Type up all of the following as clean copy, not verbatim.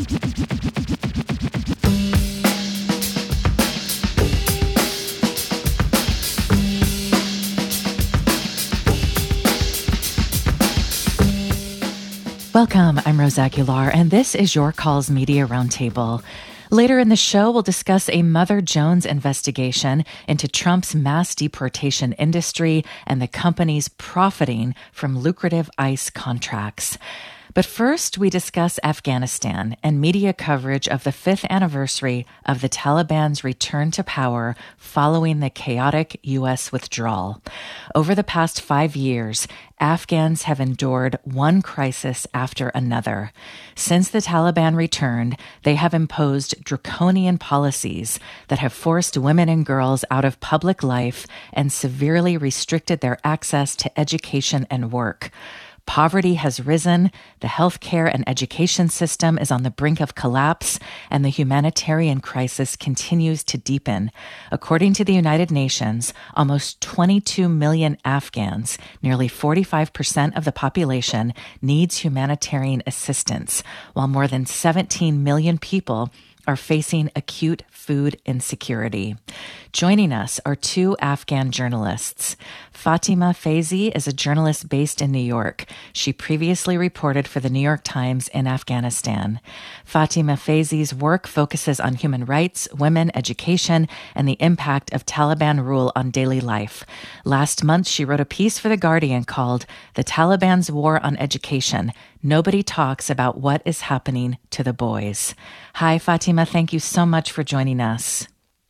Welcome, I'm Rose Aguilar, and this is Your Calls Media Roundtable. Later in the show, we'll discuss a Mother Jones investigation into Trump's mass deportation industry and the companies profiting from lucrative ICE contracts. But first, we discuss Afghanistan and media coverage of the 5th anniversary of the Taliban's return to power following the chaotic U.S. withdrawal. Over the past 5 years, Afghans have endured one crisis after another. Since the Taliban returned, they have imposed draconian policies that have forced women and girls out of public life and severely restricted their access to education and work. Poverty has risen, the healthcare and education system is on the brink of collapse, and the humanitarian crisis continues to deepen. According to the United Nations, almost 22 million Afghans, nearly 45% of the population, needs humanitarian assistance, while more than 17 million people are facing acute food insecurity. Joining us are two Afghan journalists. Fatima Faizi is a journalist based in New York. She previously reported for the New York Times in Afghanistan. Fatima Faizi's work focuses on human rights, women, education, and the impact of Taliban rule on daily life. Last month, she wrote a piece for The Guardian called "The Taliban's War on Education. Nobody talks about what is happening to the boys." Hi, Fatima. Thank you so much for joining us.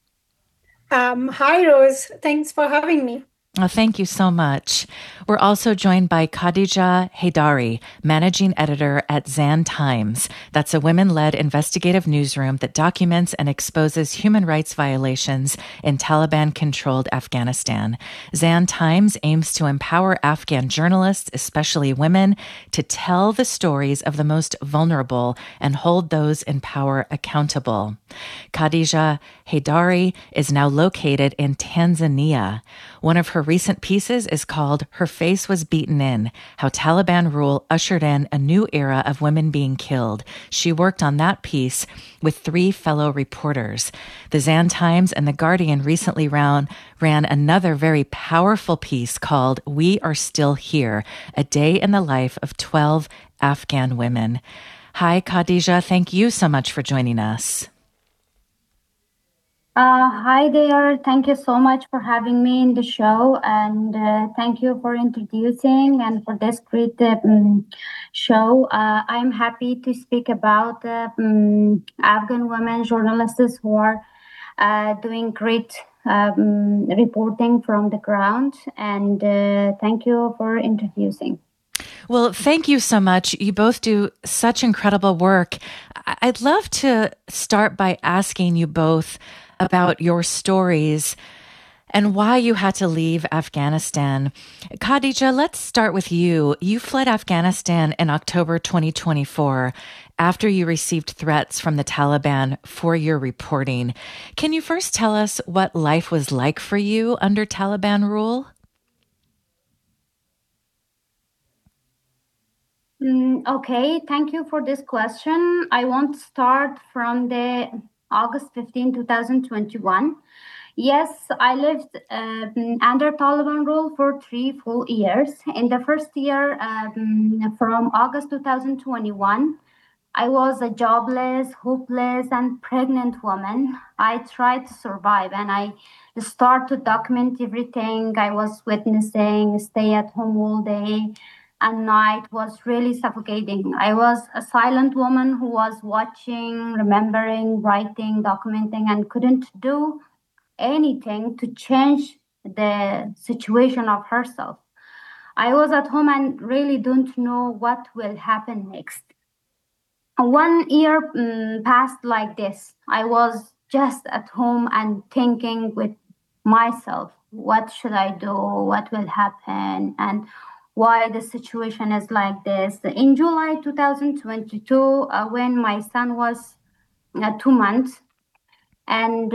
Hi, Rose. Thanks for having me. Oh, thank you so much. We're also joined by Khadija Haidari, managing editor at Zan Times. That's a women-led investigative newsroom that documents and exposes human rights violations in Taliban-controlled Afghanistan. Zan Times aims to empower Afghan journalists, especially women, to tell the stories of the most vulnerable and hold those in power accountable. Khadija Haidari is now located in Tanzania. One of her recent pieces is called "Her Face Was Beaten In: How Taliban Rule Ushered in a New Era of Women Being Killed." She worked on that piece with 3 fellow reporters. The Zan Times and The Guardian recently ran another very powerful piece called "We Are Still Here: A Day in the Life of 12 Afghan Women." Hi, Khadija. Thank you so much for joining us. Hi there. Thank you so much for having me in the show, and thank you for introducing and for this great show. I'm happy to speak about Afghan women journalists who are doing great reporting from the ground, and thank you for introducing. Well, thank you so much. You both do such incredible work. I'd love to start by asking you both about your stories and why you had to leave Afghanistan. Khadija, let's start with you. You fled Afghanistan in October 2024 after you received threats from the Taliban for your reporting. Can you first tell us what life was like for you under Taliban rule? Okay, thank you for this question. I want to start from the August 15, 2021. Yes, I lived under Taliban rule for 3 full years. In the first year, from August 2021, I was a jobless, hopeless, and pregnant woman. I tried to survive, and I started to document everything I was witnessing, stay at home all day and night was really suffocating. I was a silent woman who was watching, remembering, writing, documenting, and couldn't do anything to change the situation of herself. I was at home and really don't know what will happen next. 1 year passed like this. I was just at home and thinking with myself, what should I do? What will happen? And why the situation is like this. In July 2022, when my son was 2 months, and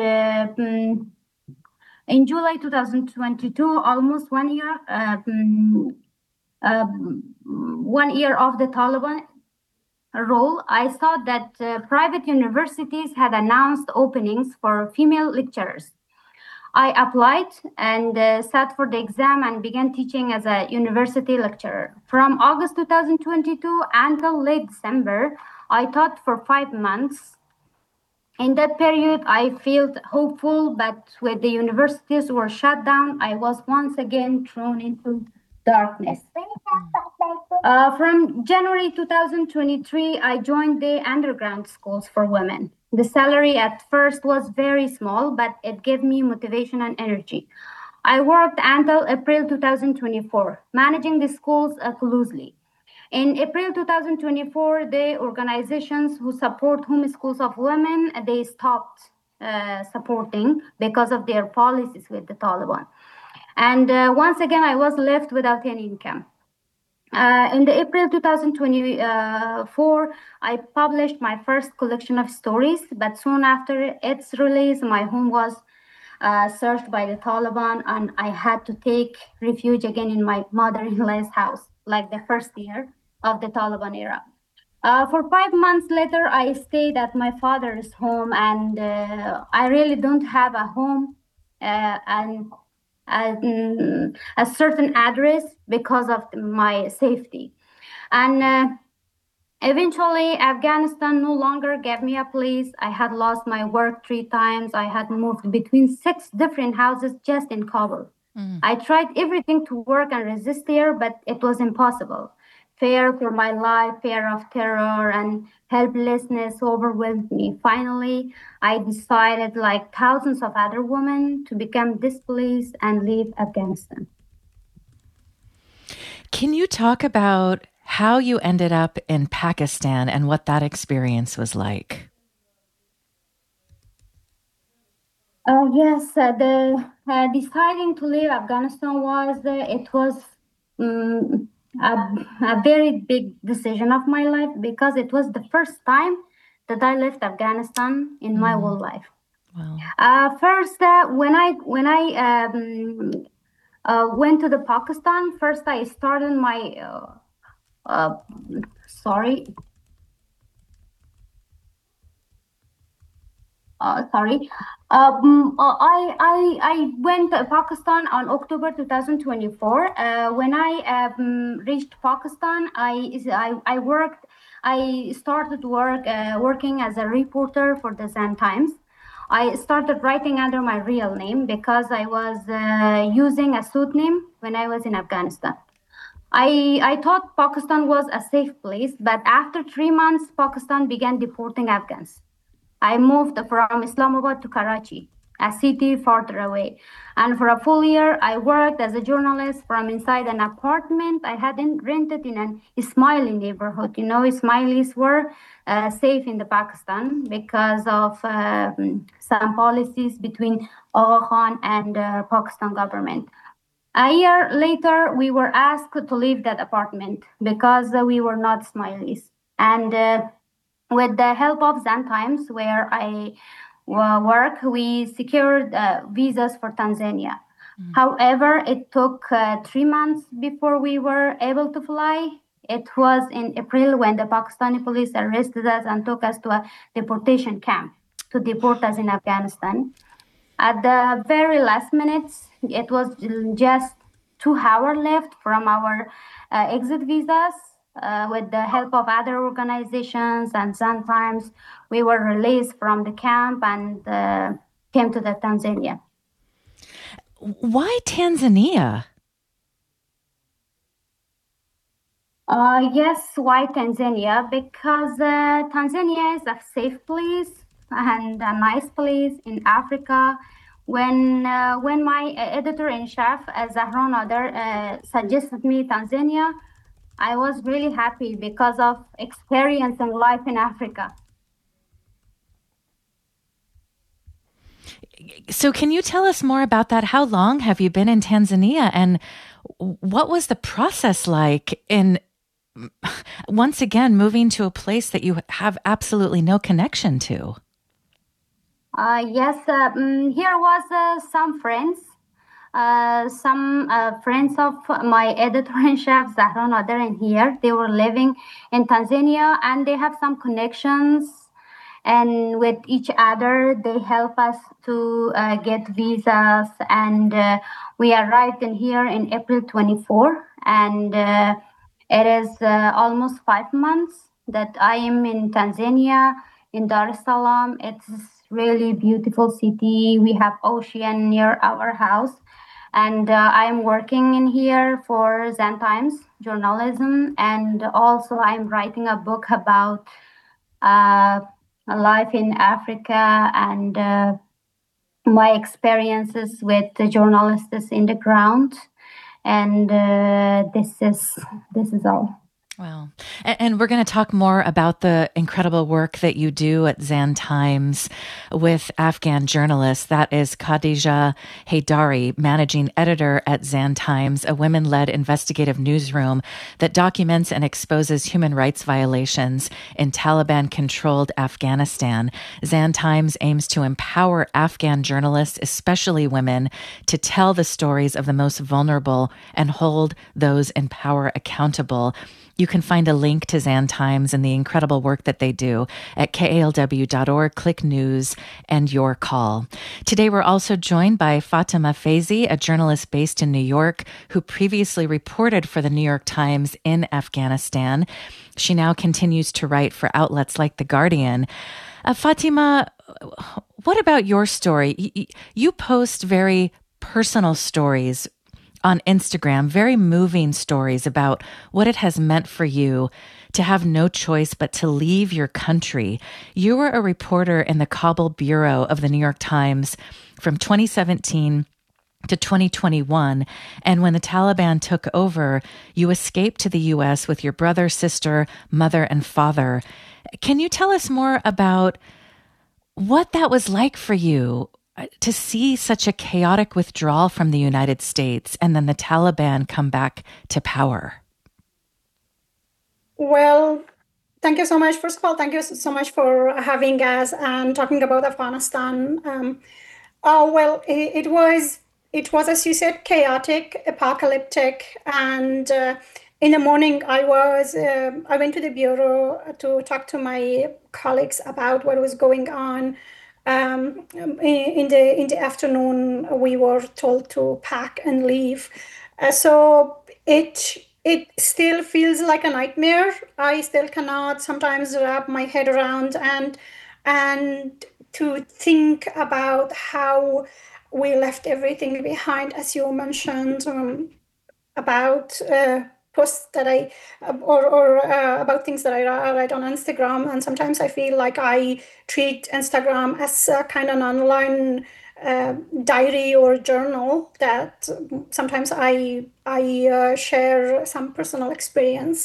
in July 2022, almost 1 year, 1 year of the Taliban role, I saw that private universities had announced openings for female lecturers. I applied and sat for the exam and began teaching as a university lecturer. From August 2022 until late December, I taught for 5 months. In that period, I felt hopeful, but with the universities were shut down, I was once again thrown into darkness. From January 2023, I joined the underground schools for women. The salary at first was very small, but it gave me motivation and energy. I worked until April 2024, managing the schools closely. In April 2024, the organizations who support homeschools of women, they stopped supporting because of their policies with the Taliban. And once again, I was left without any income. In the April 2024, I published my first collection of stories, but soon after its release, my home was searched by the Taliban, and I had to take refuge again in my mother-in-law's house, like the first year of the Taliban era. For 5 months later, I stayed at my father's home, and I really don't have a home and a certain address because of my safety. And eventually, Afghanistan no longer gave me a place. I had lost my work 3 times. I had moved between 6 different houses just in Kabul. I tried everything to work and resist there, but it was impossible. Fear for my life, fear of terror, and helplessness overwhelmed me. Finally, I decided, like thousands of other women, to become displaced and leave Afghanistan. Can you talk about how you ended up in Pakistan and what that experience was like? Yes, the deciding to leave Afghanistan was a very big decision of my life, because it was the first time that I left Afghanistan in my whole life. Wow. First, when I went to the Pakistan, first I started my sorry. I went to Pakistan on October 2024. When I reached Pakistan, I worked. I started working as a reporter for the Zan Times. I started writing under my real name because I was using a pseudonym when I was in Afghanistan. I thought Pakistan was a safe place, but after 3 months, Pakistan began deporting Afghans. I moved from Islamabad to Karachi, a city farther away. And for a full year, I worked as a journalist from inside an apartment I had rented in an Ismaili neighborhood. You know, Ismailis were safe in the Pakistan because of some policies between Agha Khan and Pakistan government. A year later, we were asked to leave that apartment because we were not Ismailis. And with the help of Zan Times, where I work, we secured visas for Tanzania. However, it took 3 months before we were able to fly. It was in April when the Pakistani police arrested us and took us to a deportation camp to deport us in Afghanistan. At the very last minutes, it was just 2 hours left from our exit visas. With the help of other organizations and sometimes we were released from the camp and came to the Tanzania. Why Tanzania? Yes, why Tanzania? Because Tanzania is a safe place and a nice place in Africa. When my editor-in-chief, Zahran Adar, suggested me Tanzania, I was really happy because of experiencing life in Africa. So can you tell us more about that? How long have you been in Tanzania, and what was the process like in, once again, moving to a place that you have absolutely no connection to? Yes, here was some friends some friends of my editor-in-chief, Zahra Nader, in here, they were living in Tanzania, and they have some connections. And with each other, they help us to get visas. And we arrived in here in April 24. And it is almost 5 months that I am in Tanzania, in Dar es Salaam. It's really beautiful city. We have ocean near our house. And I'm working in here for Zen Times journalism. And also I'm writing a book about life in Africa and my experiences with the journalists in the ground. And this is all. Wow. And we're going to talk more about the incredible work that you do at Zan Times with Afghan journalists. That is Khadija Haydari, managing editor at Zan Times, a women-led investigative newsroom that documents and exposes human rights violations in Taliban-controlled Afghanistan. Zan Times aims to empower Afghan journalists, especially women, to tell the stories of the most vulnerable and hold those in power accountable. You can find a link to Zan Times and the incredible work that they do at kalw.org, click news and your call. Today, we're also joined by Fatima Faizi, a journalist based in New York who previously reported for the New York Times in Afghanistan. She now continues to write for outlets like The Guardian. Fatima, what about your story? You post very personal stories on Instagram, very moving stories about what it has meant for you to have no choice but to leave your country. You were a reporter in the Kabul bureau of the New York Times from 2017 to 2021. And when the Taliban took over, you escaped to the U.S. with your brother, sister, mother, and father. Can you tell us more about what that was like for you to see such a chaotic withdrawal from the United States and then the Taliban come back to power? Well, thank you so much. First of all, thank you so much for having us and talking about Afghanistan. It was, as you said, chaotic, apocalyptic, and in the morning I went to the bureau to talk to my colleagues about what was going on. In the afternoon, we were told to pack and leave. So it still feels like a nightmare. I still cannot sometimes wrap my head around and to think about how we left everything behind, as you mentioned, about posts that or about things that I write on Instagram. And sometimes I feel like I treat Instagram as a kind of an online diary or journal that sometimes I share some personal experiences.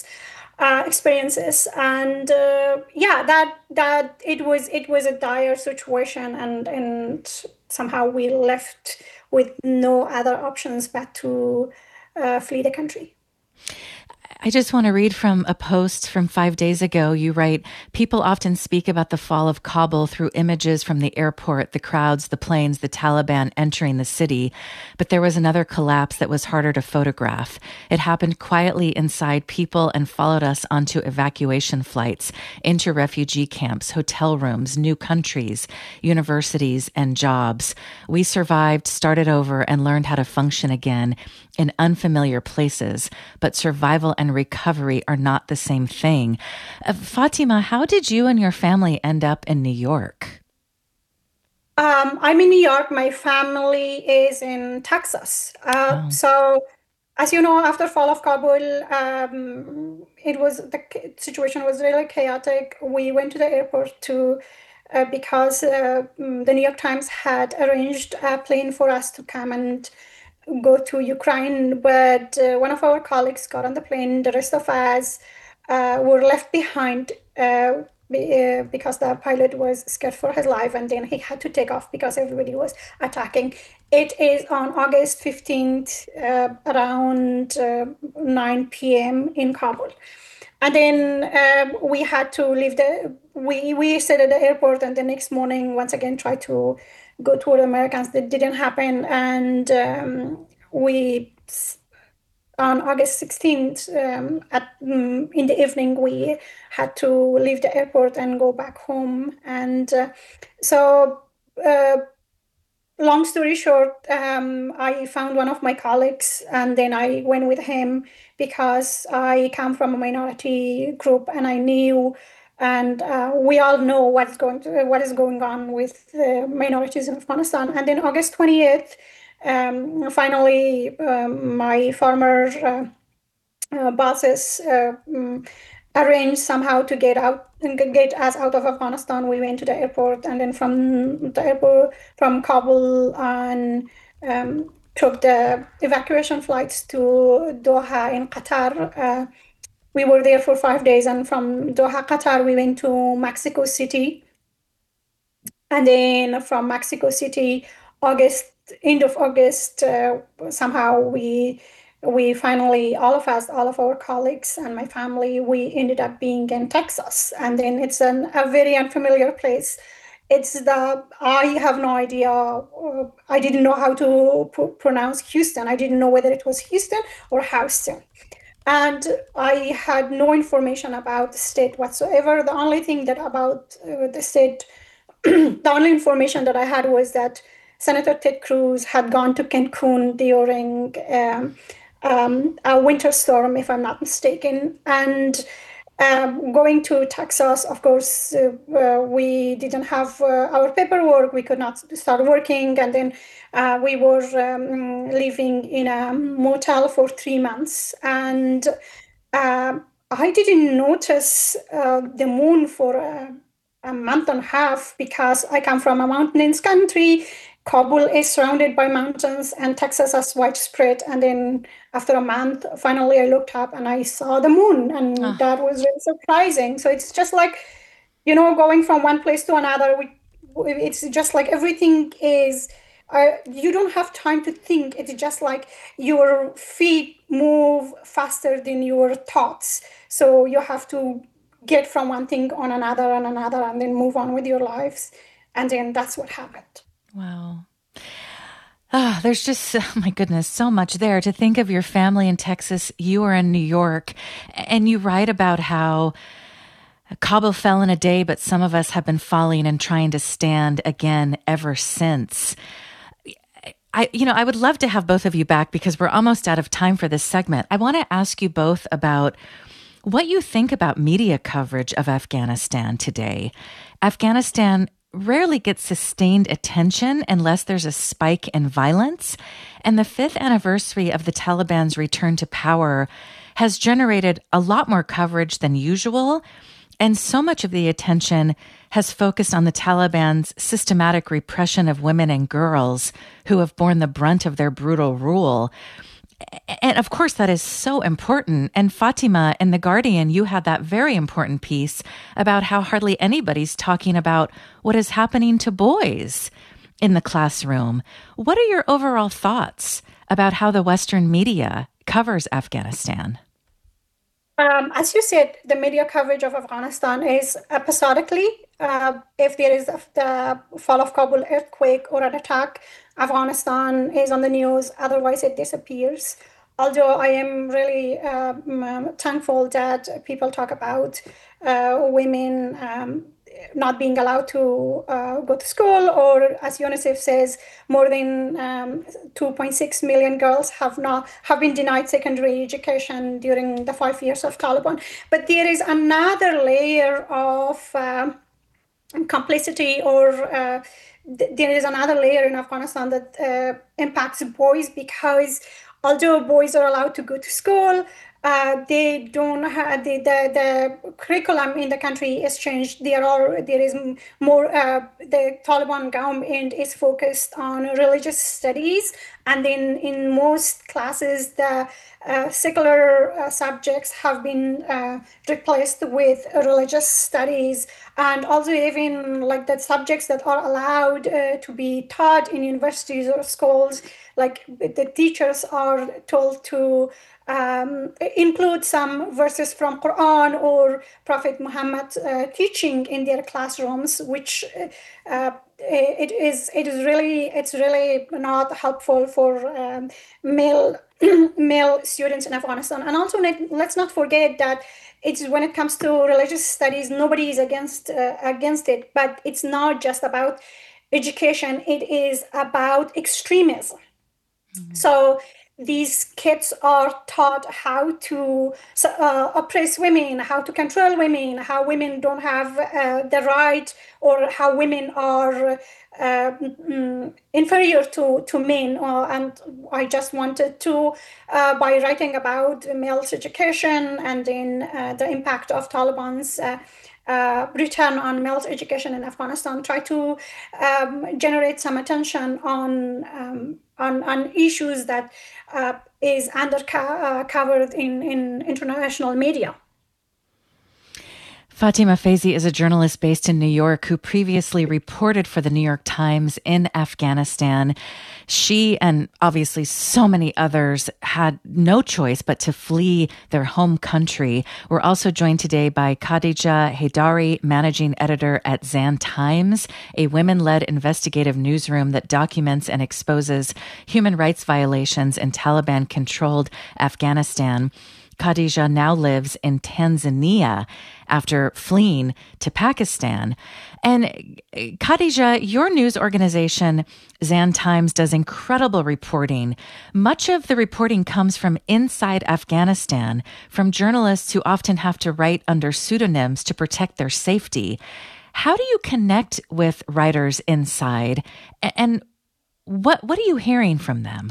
And that it was a dire situation, and somehow we left with no other options but to flee the country. I just want to read from a post from 5 days ago. You write, people often speak about the fall of Kabul through images from the airport, the crowds, the planes, the Taliban entering the city. But there was another collapse that was harder to photograph. It happened quietly inside people and followed us onto evacuation flights, into refugee camps, hotel rooms, new countries, universities, and jobs. We survived, started over, and learned how to function again in unfamiliar places, but survival and recovery are not the same thing. Fatima, how did you and your family end up in New York? I'm in New York. My family is in Texas. So, as you know, after fall of Kabul, the situation was really chaotic. We went to the airport because the New York Times had arranged a plane for us to come and go to Ukraine, but one of our colleagues got on the plane. The rest of us were left behind because the pilot was scared for his life, and then he had to take off because everybody was attacking. It is on August 15th, around 9 p.m. in Kabul. And then we had to leave we stayed at the airport, and the next morning, once again, tried to go toward Americans. That didn't happen, and we on August 16th, in the evening, we had to leave the airport and go back home. And so, long story short, I found one of my colleagues, and then I went with him because I come from a minority group, and I knew, and we all know what is going on with minorities in Afghanistan. And then August 28th, finally, my former bosses arranged somehow to get us out of Afghanistan. We went to the airport, and then from the airport, from Kabul, and took the evacuation flights to Doha in Qatar. We were there for 5 days, and from Doha, Qatar, we went to Mexico City. And then from Mexico City, end of August, somehow we finally, all of our colleagues and my family, we ended up being in Texas. And then it's a very unfamiliar place. I have no idea. I didn't know how to pronounce Houston. I didn't know whether it was Houston or Houston. And I had no information about the state whatsoever. The only thing that about the state, the only information that I had was that Senator Ted Cruz had gone to Cancun during a winter storm, if I'm not mistaken. And going to Texas, of course, we didn't have our paperwork. We could not start working. And then we were living in a motel for 3 months. And I didn't notice the moon for a month and a half because I come from a mountainous country. Kabul is surrounded by mountains, and Texas is widespread. And then after a month, finally I looked up and I saw the moon, and that was really surprising. So it's just like, going from one place to another. It's just like everything is, you don't have time to think. It's just like your feet move faster than your thoughts. So you have to get from one thing on another and another, and then move on with your lives. And then that's what happened. Wow. There's just, oh my goodness, so much there to think of your family in Texas. You are in New York, and you write about how Kabul fell in a day, but some of us have been falling and trying to stand again ever since. I would love to have both of you back because we're almost out of time for this segment. I want to ask you both about what you think about media coverage of Afghanistan today. Afghanistan rarely gets sustained attention unless there's a spike in violence. And the 5th anniversary of the Taliban's return to power has generated a lot more coverage than usual. And so much of the attention has focused on the Taliban's systematic repression of women and girls who have borne the brunt of their brutal rule. And of course, that is so important. And Fatima, in The Guardian, you had that very important piece about how hardly anybody's talking about what is happening to boys in the classroom. What are your overall thoughts about how the Western media covers Afghanistan? As you said, the media coverage of Afghanistan is episodically. If there is the fall of Kabul earthquake or an attack, Afghanistan is on the news. Otherwise, it disappears. Although I am really thankful that people talk about women not being allowed to go to school, or as UNICEF says, more than 2.6 million girls have been denied secondary education during the 5 years of Taliban. But there is another layer of complicity, or there is another layer in Afghanistan that impacts boys, because although boys are allowed to go to school, they don't have the curriculum in the country is changed. There is more. The Taliban government is focused on religious studies, and then in most classes, the secular subjects have been replaced with religious studies, and also even like the subjects that are allowed to be taught in universities or schools, like the teachers are told to include some verses from Quran or Prophet Muhammad teaching in their classrooms, which it's really not helpful for male male students in Afghanistan. And also, let's not forget that it's when it comes to religious studies, nobody is against it, but it's not just about education; it is about extremism. So these kids are taught how to oppress women, how to control women, how women don't have the right, or how women are inferior to men. And I just wanted to, by writing about male education and then the impact of Taliban's return on male education in Afghanistan, try to generate some attention on issues that is covered in international media. Fatima Faizi is a journalist based in New York who previously reported for the New York Times in Afghanistan. She and obviously so many others had no choice but to flee their home country. We're also joined today by Khadija Haidari, managing editor at Zan Times, a women-led investigative newsroom that documents and exposes human rights violations in Taliban-controlled Afghanistan. Khadija now lives in Tanzania after fleeing to Pakistan. And Khadija, your news organization, Zan Times, does incredible reporting. Much of the reporting comes from inside Afghanistan, from journalists who often have to write under pseudonyms to protect their safety. How do you connect with writers inside? And what are you hearing from them?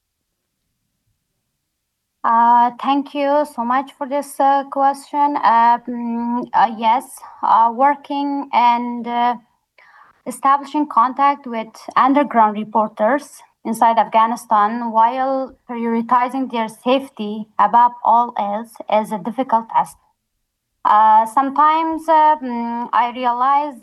Thank you so much for this question. Yes, working and establishing contact with underground reporters inside Afghanistan while prioritizing their safety above all else is a difficult task. Sometimes I realized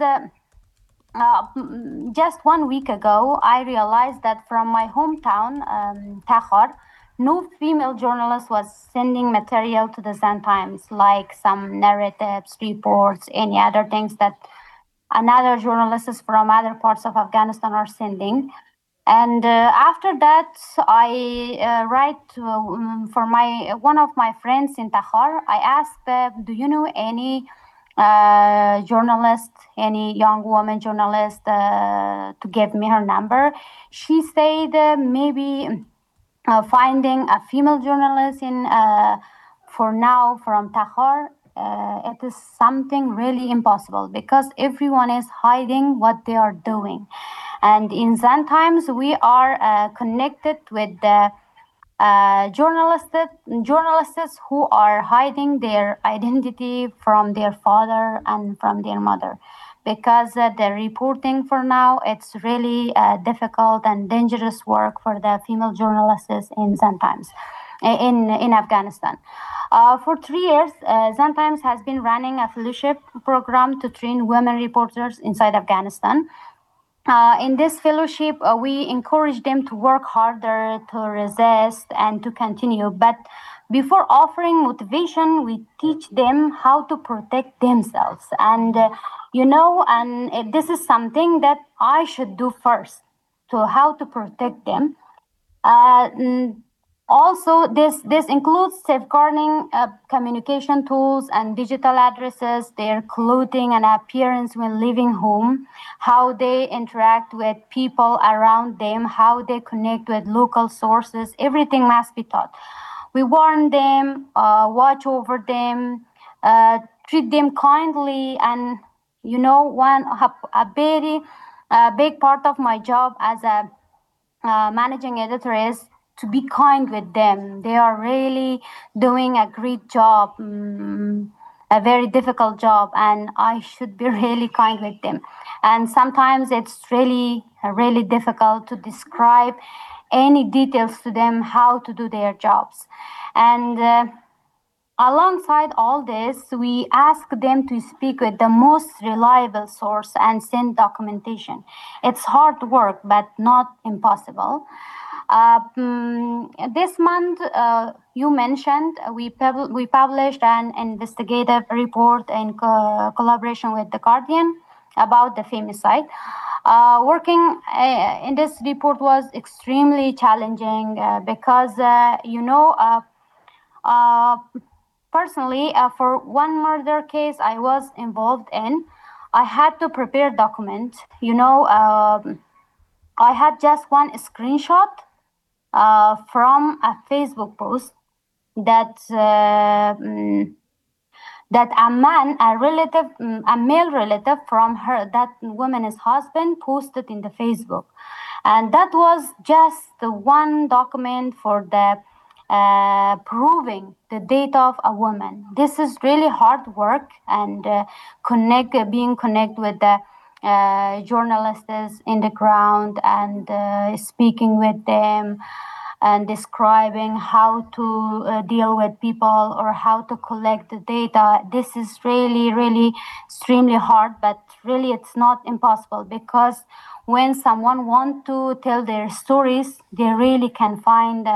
just 1 week ago, I realized that from my hometown, Takhar, no female journalist was sending material to the Zan Times, like some narratives, reports, any other things that another journalists from other parts of Afghanistan are sending. And after that, I write for one of my friends in Takhar. I asked, do you know any journalist, any young woman journalist, to give me her number? She said maybe finding a female journalist for now from Takhar, it is something really impossible because everyone is hiding what they are doing. And in Zan Times, we are connected with the journalists who are hiding their identity from their father and from their mother, because the reporting for now, it's really difficult and dangerous work for the female journalists in Zan Times in Afghanistan. For 3 years, Zan Times has been running a fellowship program to train women reporters inside Afghanistan. In this fellowship, we encourage them to work harder, to resist, and to continue. But before offering motivation, we teach them how to protect themselves. And, this is something that I should do first, to how to protect them. Also, this includes safeguarding communication tools and digital addresses, their clothing and appearance when leaving home, how they interact with people around them, how they connect with local sources. Everything must be taught. We warn them, watch over them, treat them kindly, and a very big part of my job as a managing editor is to be kind with them. They are really doing a great job, a very difficult job, and I should be really kind with them. And sometimes it's really, really difficult to describe any details to them, how to do their jobs. And alongside all this, we ask them to speak with the most reliable source and send documentation. It's hard work, but not impossible. This month, you mentioned we published an investigative report in collaboration with The Guardian about the femicide. Working in this report was extremely challenging because, personally, for one murder case I was involved in, I had to prepare document. I had just one screenshot from a Facebook post that that a male relative from that woman's husband posted in the Facebook, and that was just the one document for the proving the death of a woman. This is really hard work, and being connect with the journalists in the ground and speaking with them and describing how to deal with people or how to collect the data. This is really, really extremely hard, but really it's not impossible, because when someone wants to tell their stories, they really can find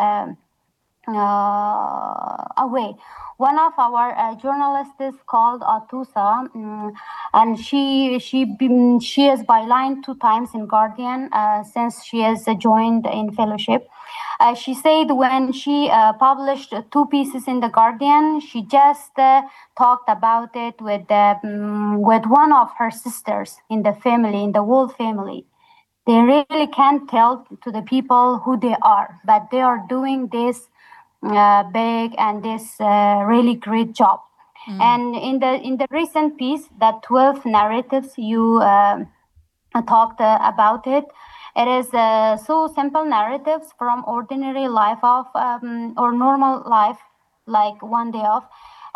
a way. One of our journalists is called Atusa, and she is bylined 2 times in Guardian since she has joined in fellowship. She said when she published 2 pieces in the Guardian, she just talked about it with one of her sisters in the family, in the whole family. They really can't tell to the people who they are, but they are doing this big and this really great job. And in the recent piece, that 12 narratives you talked about it. It is so simple narratives from ordinary life of or normal life, like one day of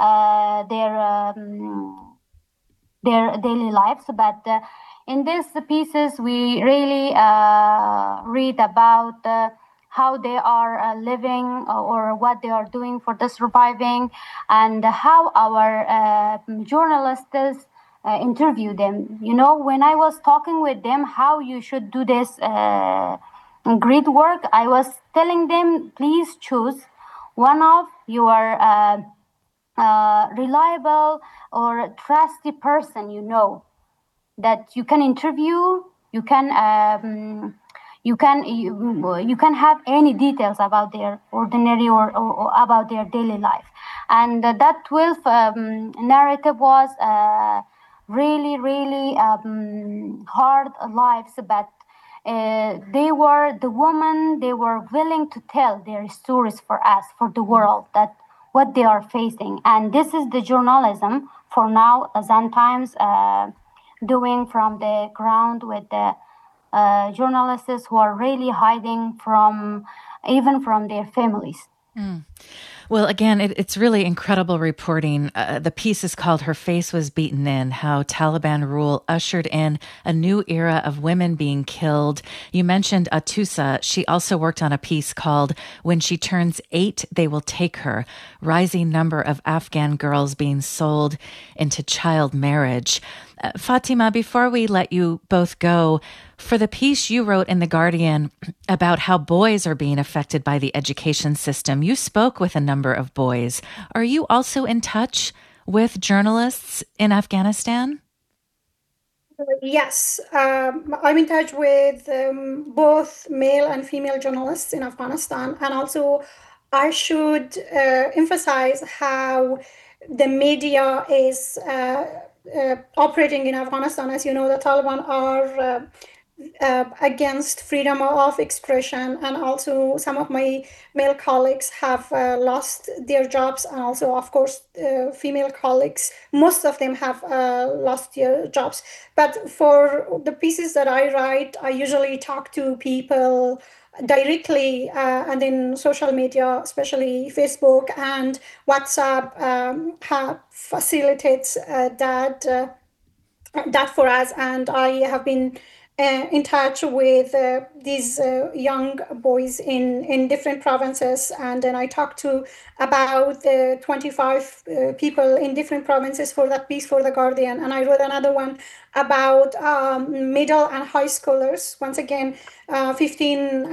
their daily lives. But in these pieces, we really read about how they are living or what they are doing for the surviving, and how our journalists interview them. When I was talking with them how you should do this great work, I was telling them, please choose one of your reliable or trusty person that you can interview. You can have any details about their ordinary or about their daily life. And that 12 narrative was really, really hard lives, but they were willing to tell their stories for us, for the world, that what they are facing. And this is the journalism for now Azan Times doing from the ground with the journalists who are really hiding even from their families. Well, again, it's really incredible reporting. The piece is called Her Face Was Beaten In, How Taliban Rule Ushered in a New Era of Women Being Killed. You mentioned Atusa. She also worked on a piece called When She Turns 8, They Will Take Her, Rising Number of Afghan Girls Being Sold into Child Marriage. Fatima, before we let you both go, for the piece you wrote in The Guardian about how boys are being affected by the education system, you spoke with a number of boys. Are you also in touch with journalists in Afghanistan? Yes, I'm in touch with both male and female journalists in Afghanistan. And also, I should emphasize how the media is operating in Afghanistan. As you know, the Taliban are against freedom of expression, and also some of my male colleagues have lost their jobs, and also, of course, female colleagues, most of them have lost their jobs. But for the pieces that I write, I usually talk to people directly, and in social media, especially Facebook and WhatsApp, facilitates that for us. And I have been in touch with these young boys in different provinces. And then I talked to about 25 people in different provinces for that piece for The Guardian. And I wrote another one about middle and high schoolers. Once again, 15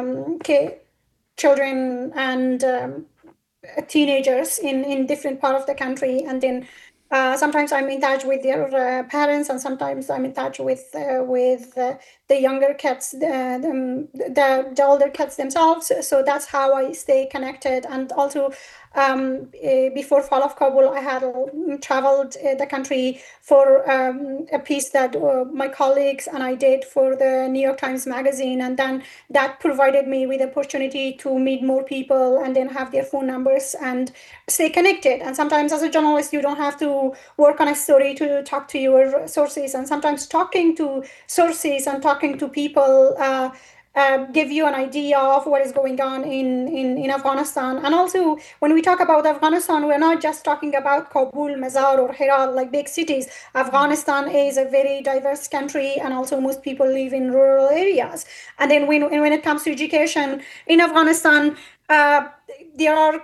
children and teenagers in different part of the country. And then sometimes I'm in touch with their parents, and sometimes I'm in touch with the younger kids, the older kids themselves. So that's how I stay connected. And also, before Fall of Kabul, I had traveled the country for a piece that my colleagues and I did for the New York Times Magazine, and then that provided me with the opportunity to meet more people and then have their phone numbers and stay connected. And sometimes as a journalist, you don't have to work on a story to talk to your sources, and sometimes talking to sources and talking to people give you an idea of what is going on in Afghanistan. And also, when we talk about Afghanistan, we're not just talking about Kabul, Mazar, or Herat, like big cities. Afghanistan is a very diverse country, and also most people live in rural areas. And then when it comes to education in Afghanistan, there are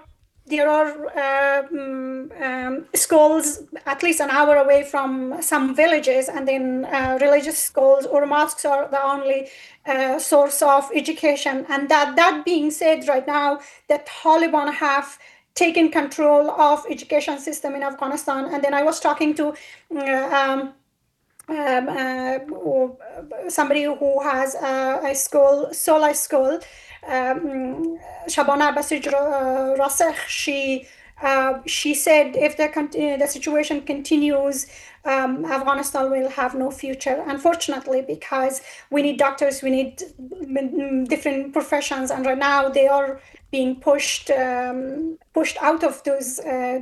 schools at least an hour away from some villages, and then religious schools or mosques are the only source of education. And that being said, right now the Taliban have taken control of education system in Afghanistan. And then I was talking to somebody who has a school, Sola School, Shabana Basij Rasekh. She said if the situation continues, Afghanistan will have no future, unfortunately, because we need doctors, we need different professions, and right now they are being pushed out of those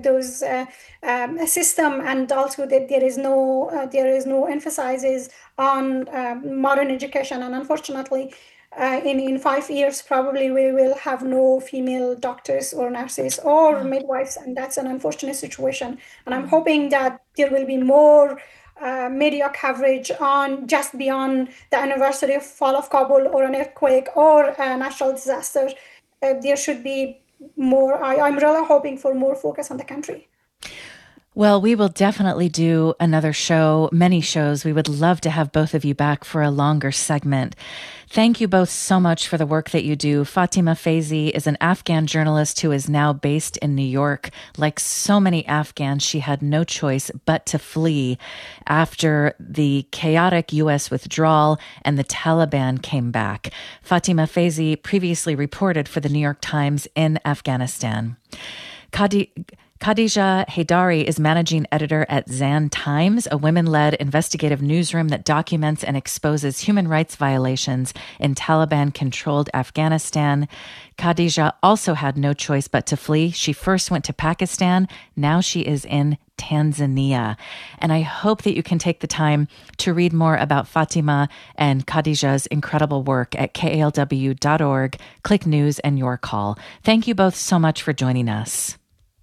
system, and also that there is no emphasis on modern education. And unfortunately, in 5 years, probably we will have no female doctors or nurses or midwives, and that's an unfortunate situation. And I'm hoping that there will be more media coverage on just beyond the anniversary of Fall of Kabul or an earthquake or a natural disaster. There should be more. I'm really hoping for more focus on the country. Well, we will definitely do another show, many shows. We would love to have both of you back for a longer segment. Thank you both so much for the work that you do. Fatima Faizi is an Afghan journalist who is now based in New York. Like so many Afghans, she had no choice but to flee after the chaotic U.S. withdrawal and the Taliban came back. Fatima Faizi previously reported for the New York Times in Afghanistan. Khadija Haidari is managing editor at Zan Times, a women-led investigative newsroom that documents and exposes human rights violations in Taliban-controlled Afghanistan. Khadija also had no choice but to flee. She first went to Pakistan. Now she is in Tanzania. And I hope that you can take the time to read more about Fatima and Khadija's incredible work at KALW.org. Click News and Your Call. Thank you both so much for joining us.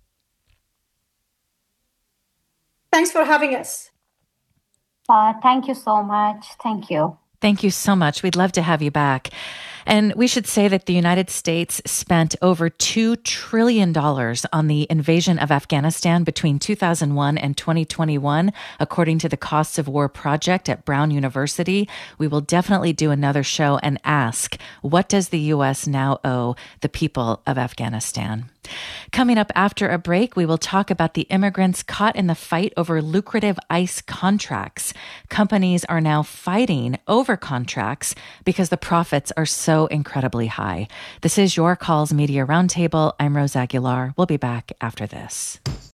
Thanks for having us. Thank you so much. Thank you. Thank you so much. We'd love to have you back. And we should say that the United States spent over $2 trillion on the invasion of Afghanistan between 2001 and 2021, according to the Costs of War Project at Brown University. We will definitely do another show and ask, what does the U.S. now owe the people of Afghanistan? Coming up after a break, we will talk about the immigrants caught in the fight over lucrative ICE contracts. Companies are now fighting over contracts because the profits are so incredibly high. This is Your Calls Media Roundtable. I'm Rose Aguilar. We'll be back after this.